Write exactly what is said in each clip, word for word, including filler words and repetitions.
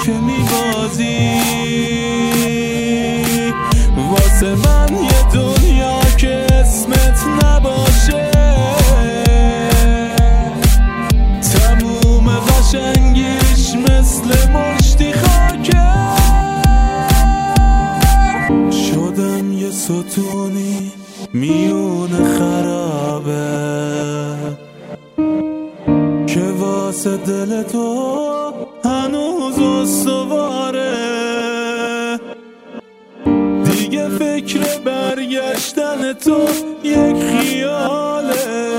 که میبازی واسه من یه دنیا که اسمت نباشه، تموم قشنگیش مثل مشتی خاکه. شدم یه ستونی میون خرابه که واسه دل تو هنوز استواره. دیگه فکر برگشتن تو یک خیاله،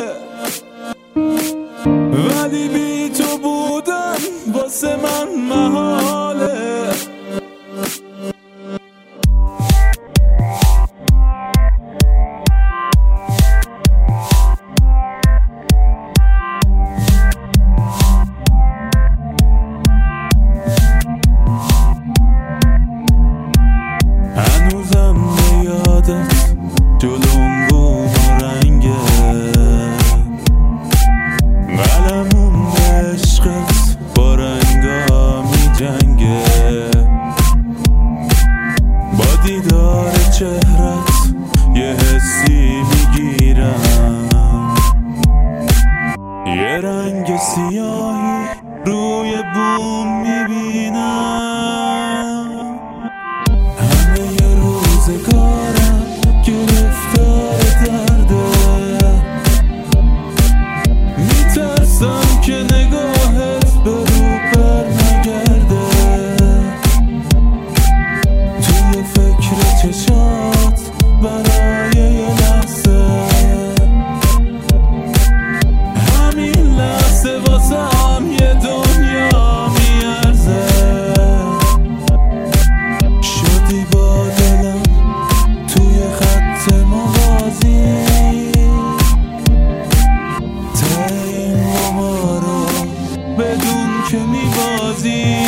ولی بی تو بودن واسه من محاله. هنوزم به یادت جلوم بوم و رنگه، قلمون به عشقت با رنگا می جنگه. با دیدار چهرت یه حسی میگیرم، یه رنگ سیاهی روی بوم میبینم. همه ی روزگارم گرفتار درده، میترسم که نگاهت به رو بر نگرده. توی فکر چشات برای یه لحظه، همین لحظه واسه هم یه دنیا میارزه. شدی با دلم توی خط موازی، تا این ما رو بدون که میبازی.